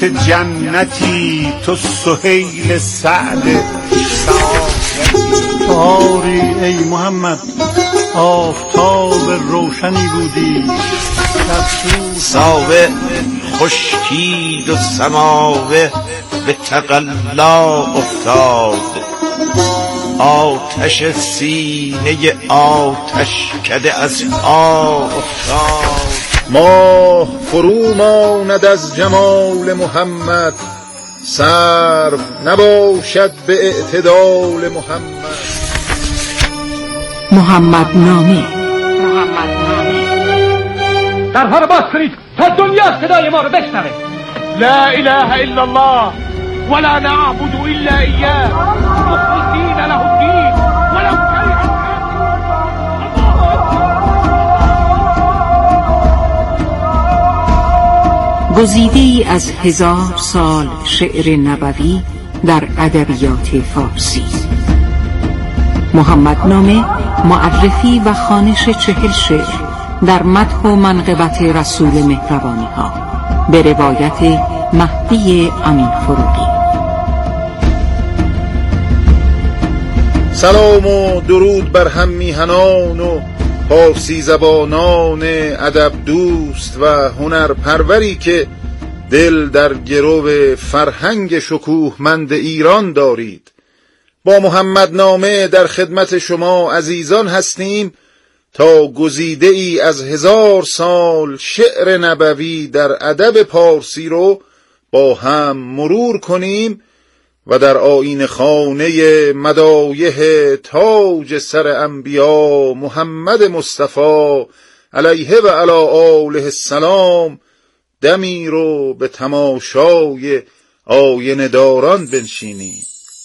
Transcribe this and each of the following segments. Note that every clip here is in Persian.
جنتی تو سهیل سعد آری ای محمد آفتاب روشنی بودی ساوه خشکید و سماوه به تقلا افتاد، آتش سینه آتش کده از آب افتاد. ماه فرو ماند از جمال محمد، سرو نباشد به اعتدال محمد. محمد نامه درها رو باز کنید تا دنیا صدای ما رو بشنوه. لا اله الا الله ولا نعبد الا اياه مخلصین له الدین ولو كره الكافرون. گزیده‌ای از 1000 سال شعر نبوی در ادبیات فارسی. محمد نامه معرفی و خوانش 40 شعر در مدح و منقبت رسول مهربانی ها به روایت مهدی امین فروغی. سلام و درود بر هم میهنان و فارسی زبانان ادب دوست و هنر پروری که دل در گرو فرهنگ شکوهمند ایران دارید. با محمد نامه در خدمت شما عزیزان هستیم تا گزیده ای از 1000 سال شعر نبوی در ادب پارسی رو با هم مرور کنیم و در آیین خانه مدایح تاج سر انبیا محمد مصطفی علیه و علی آله السلام دمی رو به تماشای آینه داران بنشینیم.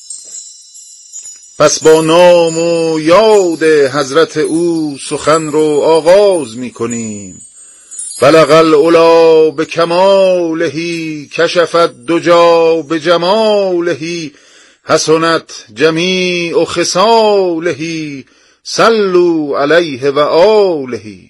پس با نام و یاد حضرت او سخن رو آغاز می کنیم. بلغ العلا به کمالهی کشفت دجا به جمالهی حسنت جمیع خصالهی صلوا علیه و آلهی.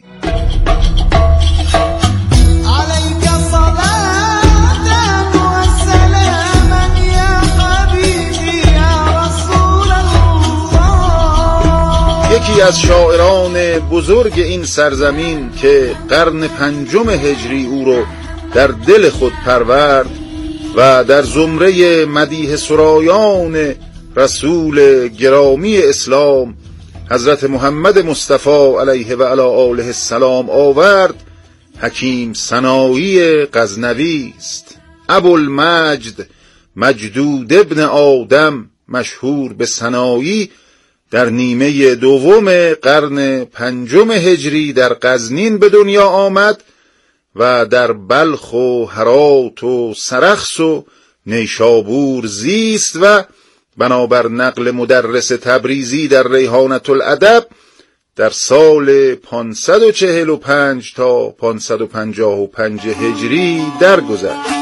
یکی از شاعران بزرگ این سرزمین که قرن 5 هجری او رو در دل خود پرورد و در زمره مدیح سرایان رسول گرامی اسلام حضرت محمد مصطفی علیه و علی آله السلام آورد، حکیم سنایی غزنوی است. ابوالمجد مجدود ابن آدم مشهور به سنایی در نیمه دوم قرن 5 هجری در غزنین به دنیا آمد و در بلخ و هرات و سرخس و نیشابور زیست و بنابر نقل مدرس تبریزی در ریحانة الادب در سال 545 تا 555 هجری درگذشت.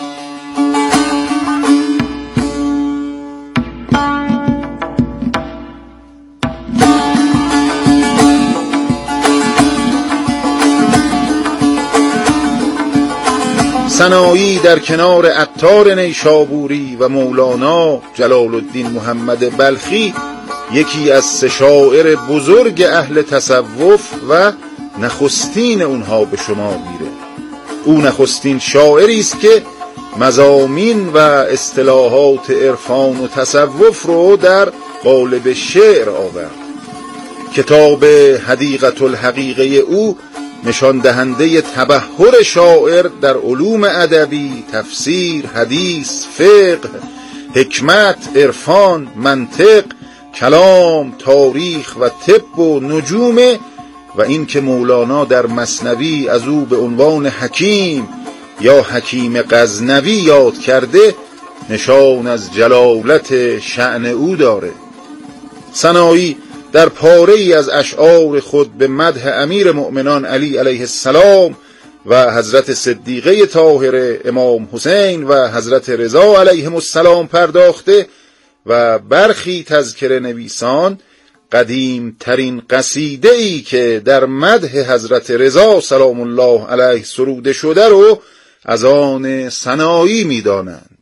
سنایی در کنار عطار نیشابوری و مولانا جلال الدین محمد بلخی یکی از 3 شاعر بزرگ اهل تصوف و نخستین اونها به شمار میره. او نخستین شاعری است که مضامین و اصطلاحات عرفان و تصوف رو در قالب شعر آورد. کتاب حدیقة الحقیقه او نشان دهنده تبحر شاعر در علوم ادبی، تفسیر، حدیث، فقه، حکمت، عرفان، منطق، کلام، تاریخ و طب و نجوم و این که مولانا در مثنوی از او به عنوان حکیم یا حکیم غزنوی یاد کرده نشان از جلالت شأن او داره. سنایی در پاره ای از اشعار خود به مدح امیر مؤمنان علی علیه السلام و حضرت صدیقه طاهره امام حسین و حضرت رضا علیهم السلام پرداخته و برخی تذکره نویسان قدیم ترین قصیده ای که در مدح حضرت رضا سلام الله علیه سروده شده رو از آن سنایی می دانند.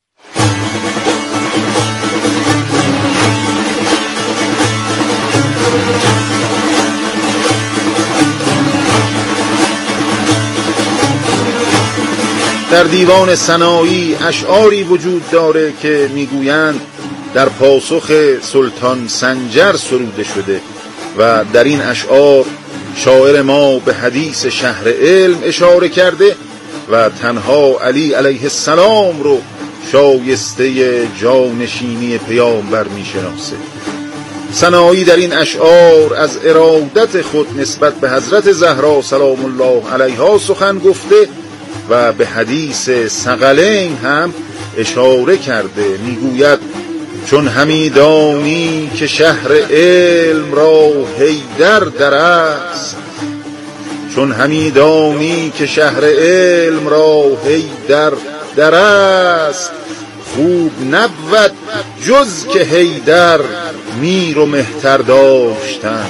در دیوان سنایی اشعاری وجود داره که میگویند در پاسخ سلطان سنجر سروده شده و در این اشعار شاعر ما به حدیث شهر علم اشاره کرده و تنها علی علیه السلام رو شایسته جانشینی پیامبر میشناسه. سنایی در این اشعار از ارادت خود نسبت به حضرت زهرا سلام الله علیها سخن گفته و به حدیث ثقلین هم اشاره کرده. میگوید چون همی دانی که شهر علم را حیدر در است، چون همی دانی که شهر علم را حیدر در است، خوب نبود جز که حیدر میر و مهتر داشتن.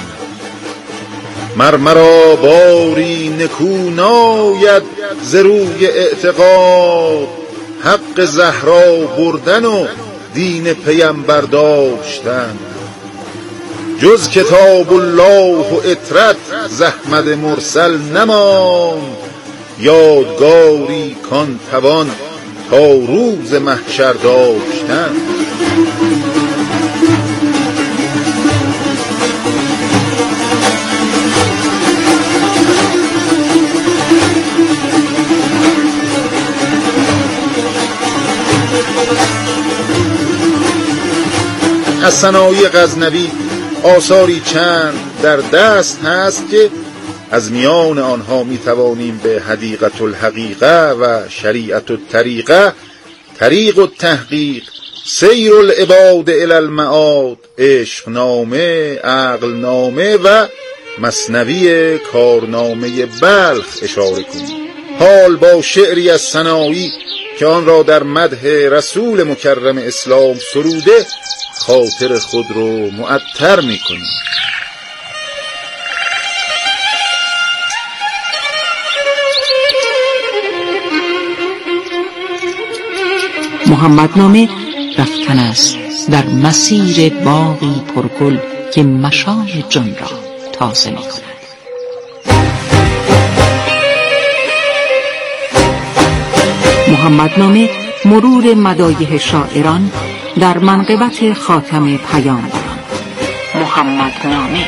مرمرا باری نکو ناید ز روی اعتقاد، حق زهرا بردن و دین پیمبر داشتن. جز کتاب الله و اطرت زحمد مرسل نماند، یادگاری کان توان تا روز محشر داشتن. از سنایی غزنوی آثاری چند در دست هست که از میان آنها می توانیم به حدیقة الحقیقه و شریعة الطریقه، طریق التحقیق، سیر العباد الی المعاد، عشقنامه، عقلنامه و مثنوی کارنامه بلخ اشاره کنیم. حال با شعری از سنایی که آن را در مدح رسول مکرم اسلام سروده خاطر خود رو معطر می‌کنیم. محمدنامه رفتن است در مسیر باغی پرگل که مشام جان را تازه می‌کند. محمدنامه مرور مدایح شاعران در منقبت خاتم پیامبران. محمدنامه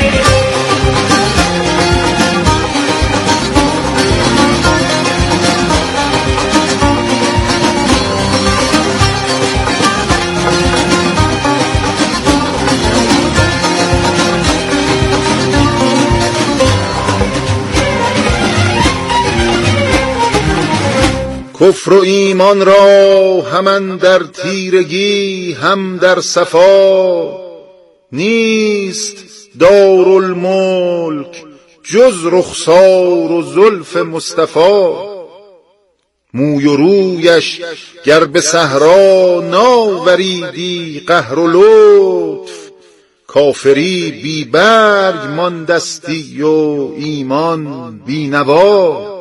کفر و ایمان را هم در تیرگی هم در صفا، نیست دارالملک جز رخسار و زلف مصطفی. موی و رویش گر به صحرا ناوریدی قهر و لطف، کافری بی برگ ماندستی و ایمان بی نوا.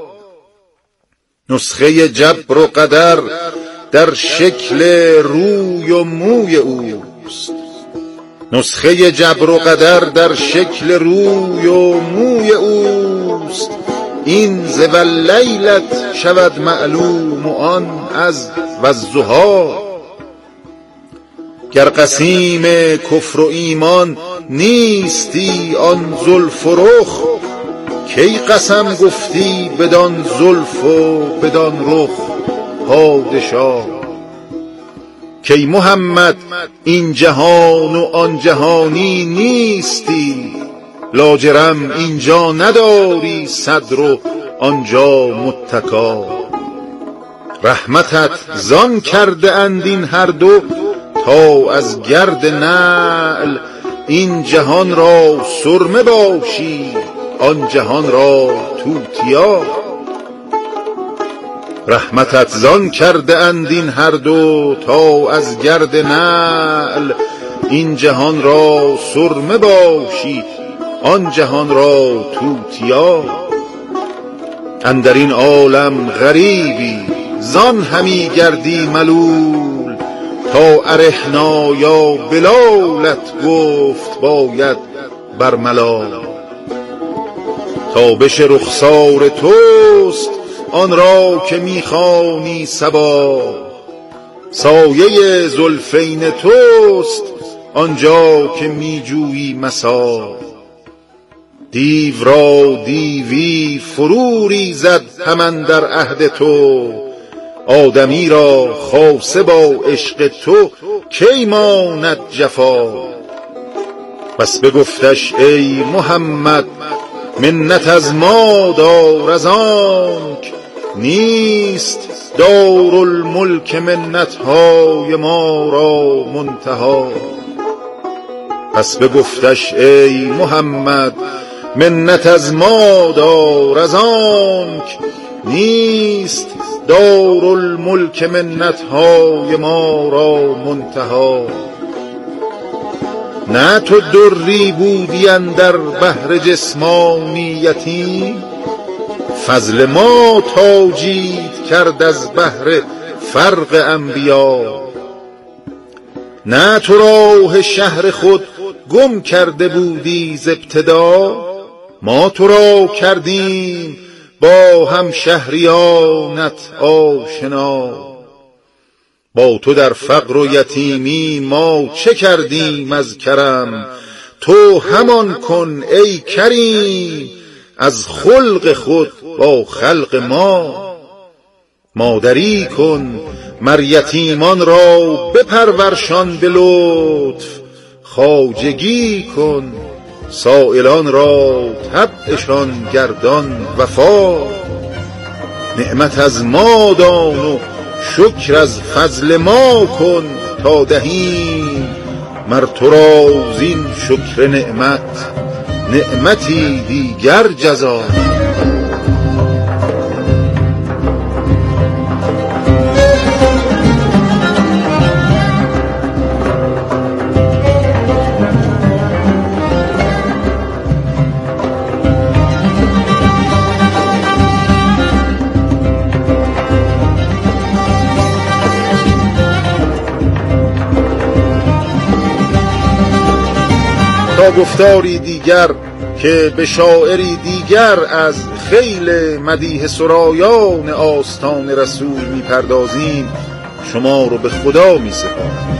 نسخه جبر و قدر در شکل روی و موی اوست، نسخه جبر و قدر در شکل روی و موی اوست. این ز واللیلت شود معلوم و آن از والضحی. گر قسیم کفر و ایمان نیستی آن زلف و رخ، کی قسم گفتی بدان زلف و بدان رخ پادشاه. کی محمد این جهان و آن جهانی نیستی، لاجرم اینجا نداری صدر و آنجا متکا. رحمتت زان کرده اند این هر دو تا از گرد نعل این جهان را سرمه باشی آن جهان را توتیا. رحمتت زان کرده اند این هر دو تا از گرد نعل این جهان را سرمه باشی آن جهان را توتیا. اندر این عالم غریبی زان همی گردی ملول تا ارحنا یا بلالت گفت باید بر ملال تابش رخسار توست آن را که میخوانی صبا سایه زلفین توست آنجا که میجویی مسا دیو را دیوی فروری زد هم اندر عهد تو آدمی را خاصه با عشق تو کی ماند جفا بس بگفتش ای محمد منت از ما دار از آنک نیست دارالملک منتهای ما را منتها پس بگفتش ای محمد منت از ما دار از آنک نیست دارالملک منتهای ما را منتها نه تو دری بودی اندر بحر جسمانیتی فضل ما تاجید کرد از بحر فرق انبیا نه تو راه شهر خود گم کرده بودی ز ابتدا ما تو را کردیم با هم شهریانت آشنا با تو در فقر و یتیمی ما چه کردیم از کرم تو همان کن ای کریم از خلق خود با خلق ما مادری کن مر یتیمان را بپرورشان به لطف خواجگی کن سائلان را طبعشان گردان وفا نعمت از ما دان و شکر از فضل ما کن تا دهیم مر تو را زین شکر نعمتی دیگر جزا تا گفتاری دیگر که به شاعری دیگر از خیل مدیح سرایان آستان رسول میپردازیم شما رو به خدا میسپارم.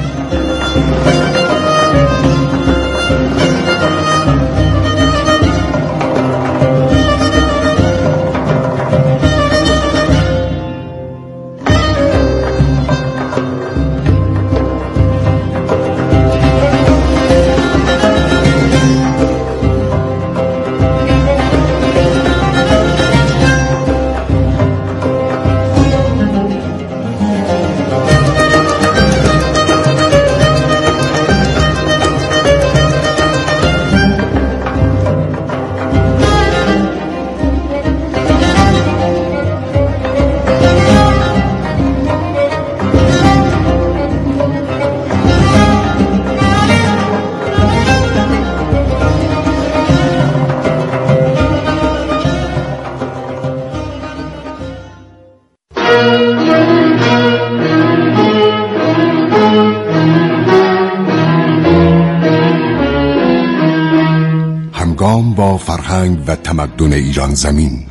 با فرهنگ و تمدن ایران زمین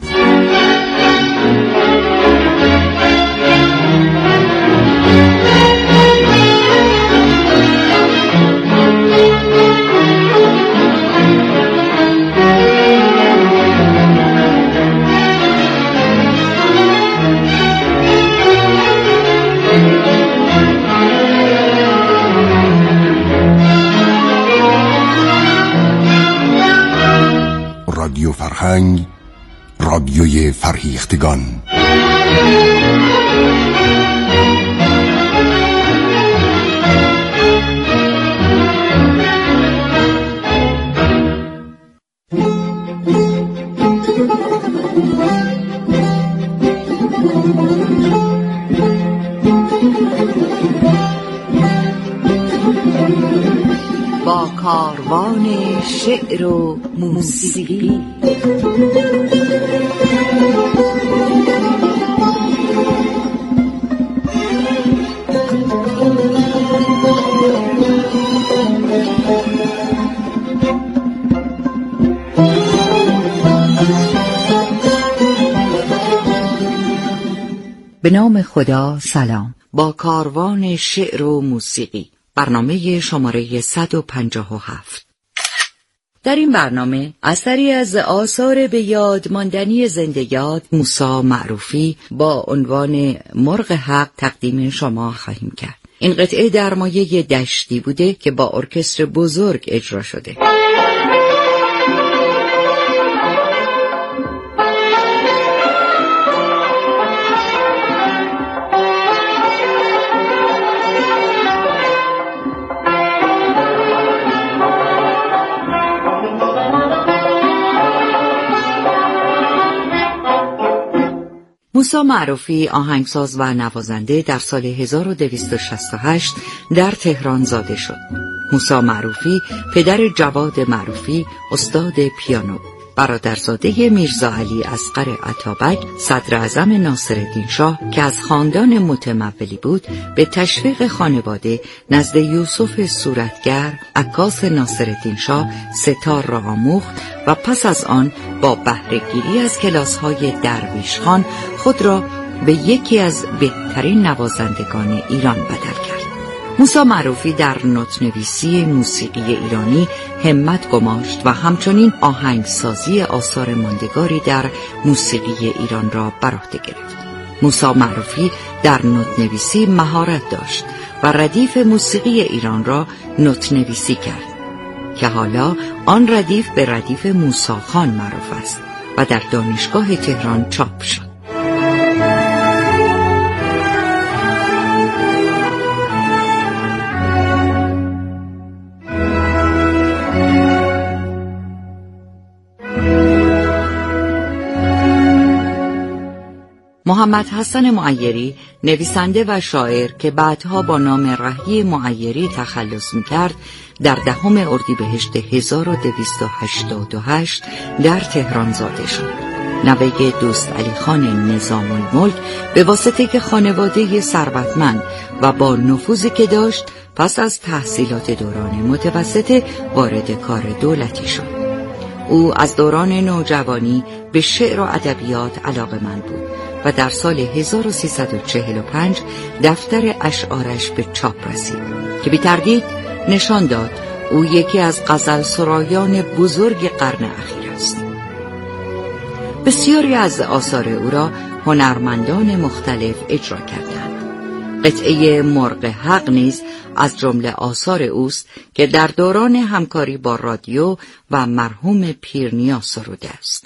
رادیو فرهنگ، رادیوی فرهیختگان. با کاروان شعر و موسیقی. به نام خدا. سلام. با کاروان شعر و موسیقی، برنامه شماره 157. در این برنامه اثری از آثار به یاد ماندنی زنده یاد موسی معروفی با عنوان مرغ حق تقدیم شما خواهیم کرد. این قطعه در مایه دشتی بوده که با ارکستر بزرگ اجرا شده. موسی معروفی آهنگساز و نوازنده در سال 1268 در تهران زاده شد. موسی معروفی پدر جواد معروفی استاد پیانو، برادرزاده میرزا علی اصغر عطابک صدر اعظم ناصرالدین شاه که از خاندان متمولی بود، به تشویق خانواده نزد یوسف صورتگر عکاس ناصرالدین شاه ستار را آموخت و پس از آن با بهره‌گیری از کلاس‌های درویش خان خود را به یکی از بهترین نوازندگان ایران بدل کرد. موسی معروفی در نوت‌نویسی موسیقی ایرانی همت گماشت و همچنین آهنگسازی آثار ماندگاری در موسیقی ایران را بر عهده گرفت. موسی معروفی در نوت‌نویسی مهارت داشت و ردیف موسیقی ایران را نوت‌نویسی کرد که حالا آن ردیف به ردیف موسی خان معروف است و در دانشگاه تهران چاپ شد. محمد حسن معیری، نویسنده و شاعر که بعدها با نام رهی معیری تخلص می‌کرد، در 10 اردیبهشت 1288 در تهران زاده شد. نوه دوست علی خان نظام الملک به واسطه که خانواده ثروتمند و با نفوذی که داشت، پس از تحصیلات دوران متوسطه وارد کار دولتی شد. او از دوران نوجوانی به شعر و ادبیات علاقه‌مند بود و در سال 1345 دفتر اشعارش به چاپ رسید که بی تردید نشان داد او یکی از غزل سرایان بزرگ قرن اخیر است. بسیاری از آثار او را هنرمندان مختلف اجرا کردند. قطعه مرغ حق نیز از جمله آثار اوست که در دوران همکاری با رادیو و مرحوم پیرنیا سروده است.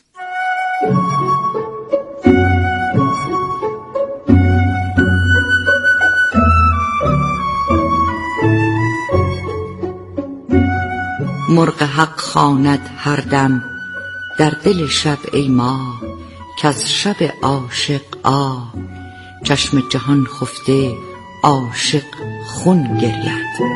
مرغ حق خواند هر دم در دل شب ای ما، که از شب عاشق چشم جهان خفته عاشق خون گرید.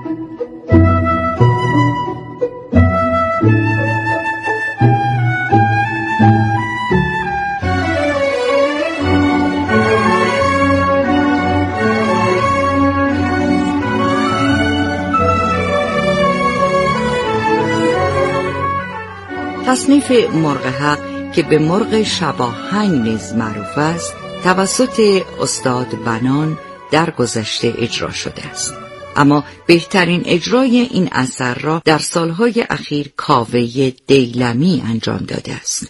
تصنیف مرغ حق که به مرغ شباهنگ نیز معروف است، توسط استاد بنان در گذشته اجرا شده است، اما بهترین اجرای این اثر را در سالهای اخیر کاوه دیلمی انجام داده است.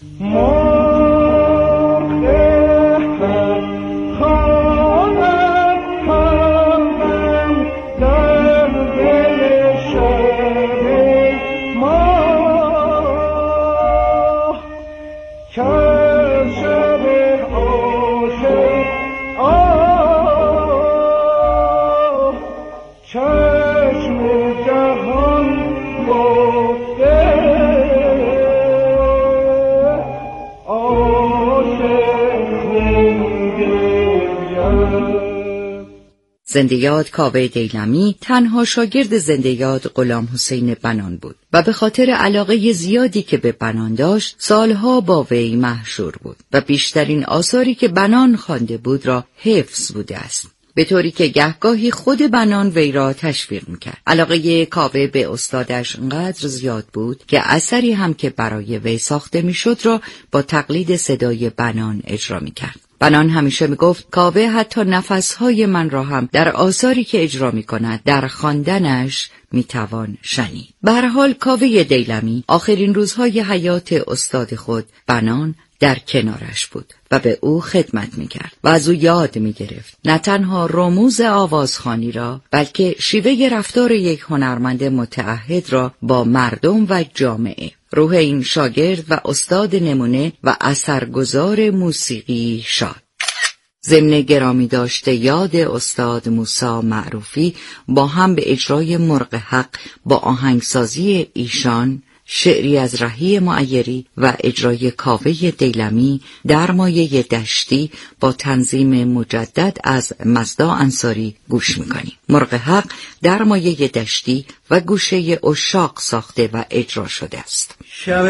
زنده‌یاد کاوه دیلمی تنها شاگرد زنده‌یاد غلام حسین بنان بود و به خاطر علاقه زیادی که به بنان داشت سالها با وی مشهور بود و بیشترین آثاری که بنان خوانده بود را حفظ بوده است، به طوری که گهگاهی خود بنان وی را تشویق میکرد. علاقه کاوه به استادش انقدر زیاد بود که اثری هم که برای وی ساخته میشد را با تقلید صدای بنان اجرا میکرد. بنان همیشه میگفت کاوه حتی نفسهای من را هم در آثاری که اجرا میکند در خواندنش میتوان شنید. به هر حال کاوه دیلمی آخرین روزهای حیات استاد خود بنان در کنارش بود و به او خدمت میکرد و از او یاد میگرفت نه تنها رموز آوازخوانی را بلکه شیوه رفتار یک هنرمند متعهد را با مردم و جامعه. روح این شاگرد و استاد نمونه و اثرگذار موسیقی شاد. ضمن گرامی داشته یاد استاد موسی معروفی با هم به اجرای مرغ حق با آهنگسازی ایشان، شعری از رهی معیری و اجرای کاوه دیلمی در مایه دشتی با تنظیم مجدد از مزدا انصاری گوش میکنیم. مرغ حق در مایه دشتی و گوشه عشاق ساخته و اجرا شده است. شب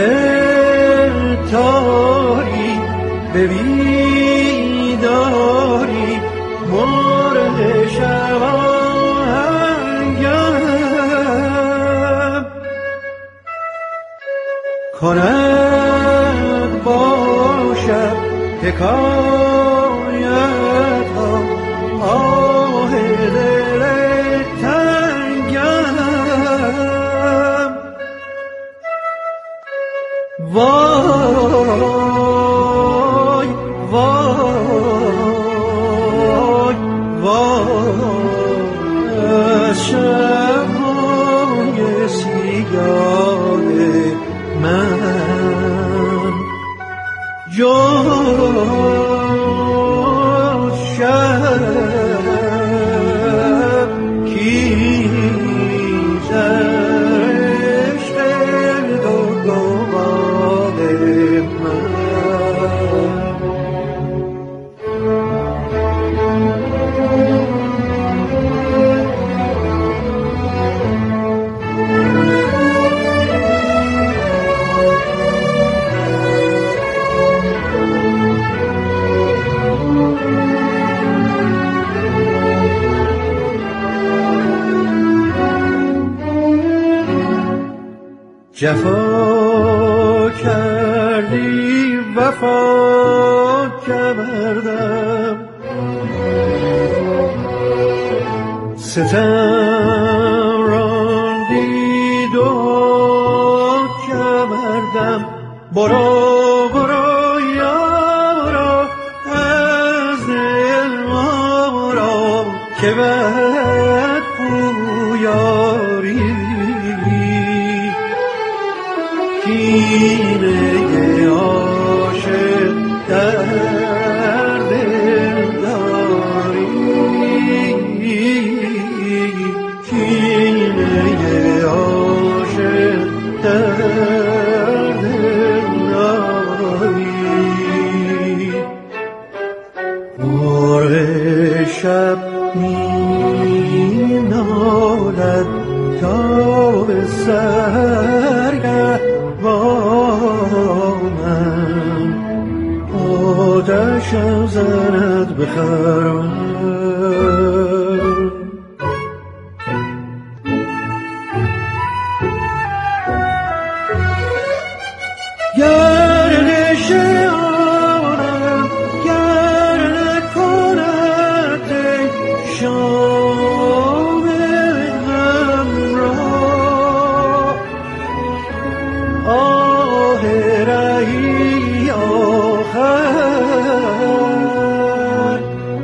تاری به بیداری مرغ شبانگم کند باشد حکایت ها آه دل تنگم وای وای وای از شب‌های سیاه من جز شب کیز عشق دو گواه من. جفا کردی وفا کردم ستم راندی دو کردم برو برو یارا از دل ما که بد پویاری کینه عاشق در دل داری کینه عاشق در دل داری مرغ شب می نالد تا به سرگه با من آتشم زند به خرمن گردش آنم گر نکند شام همراه آه رهی آخر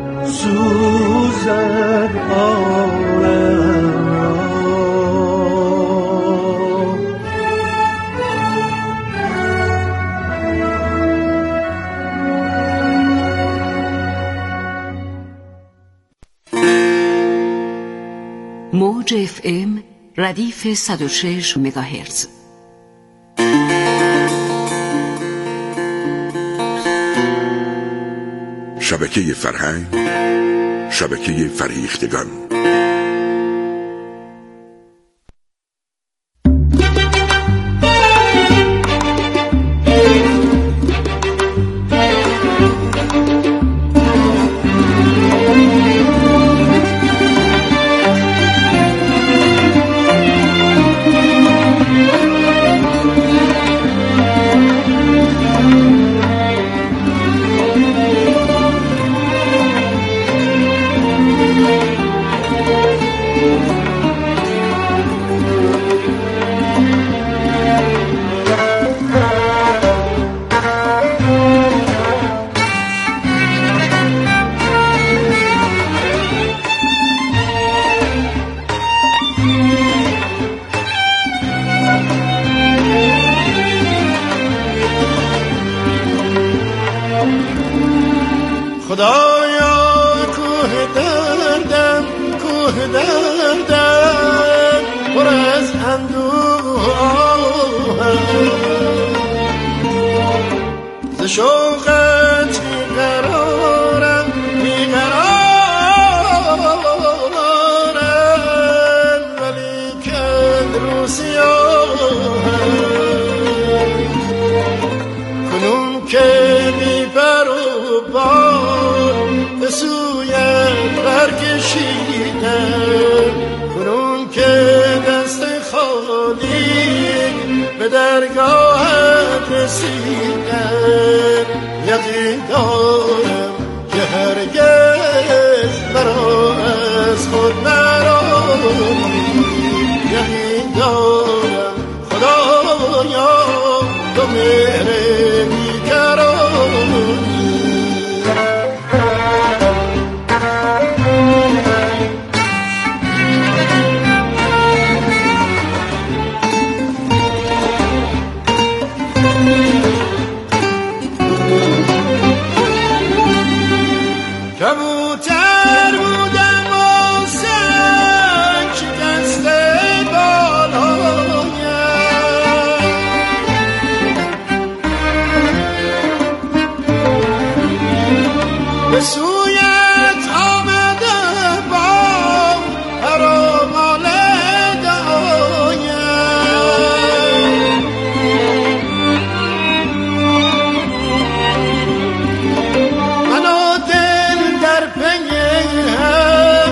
سوزد عالم را موج FM ردیف 106 مگاهرتز. شبکه فرهنگ شبکه فرهیختگان. خدایا کوه دردم پر از اندوه ز شوقت بیقرارم ولیکن رو سیاهم کنون که بی پر و بال به سویت برکشیدم کنون که دست خالی به درگاهت رسیدم یقین دارم که هرگز مرا از خود نرامی یقین دارم خدایا تو مهر بیکرامی کبوتر بودم و سنگ شکسته بالایم به سویت آمده با هرامال دعایم من و دل در پی هم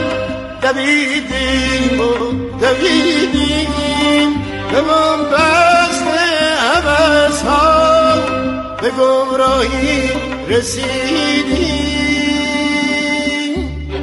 دویدیم به بنبست هوس ها به گمراهی رسیدیم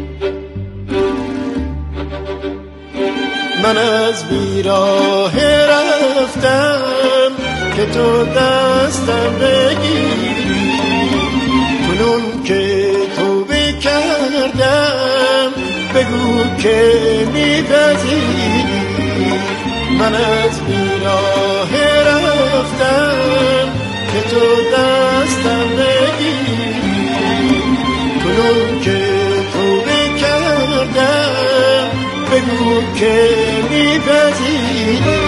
من از بیراه رفتم که تو دستم بگیری کنون که توبه کردم بگو که میپذیری من از بیراه رفتم که تو دستم بگیری کنون که توبه کردم بگو که میپذیری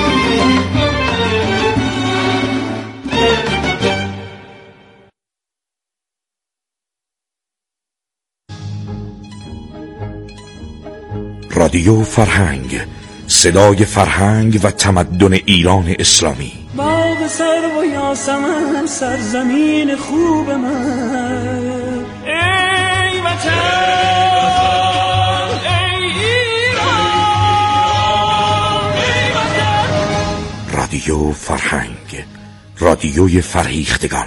رادیو فرهنگ، صدای فرهنگ و تمدن ایران اسلامی. باغ سرو و یاسمن سرزمین خوب من ای وطن ای ایران ای وطن. رادیو فرهنگ، رادیوی فرهیختگان.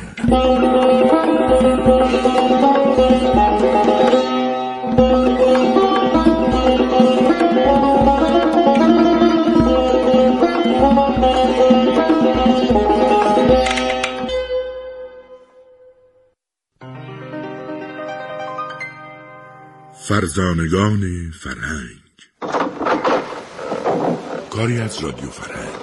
فرزانگان فرهنگ، کاری از رادیو فرهنگ،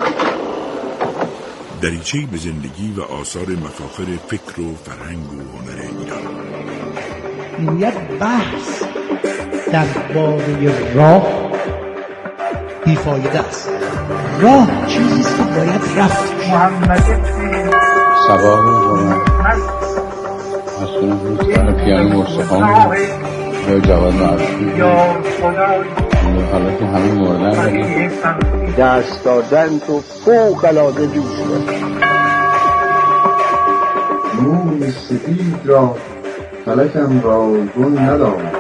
دریچه‌ای به زندگی و آثار مفاخر فکر و فرهنگ و هنر ایران. یک بحث درباره راه بیفایده است. راه چیزی است که باید رفت. سبا رو مسئولان پیانو مرسخان یا جواد معروفی یا خدای حالا که همه مردن دست دادن تو فوق العاده دوست دارم. موی سفید را فلکم را گل ندارم.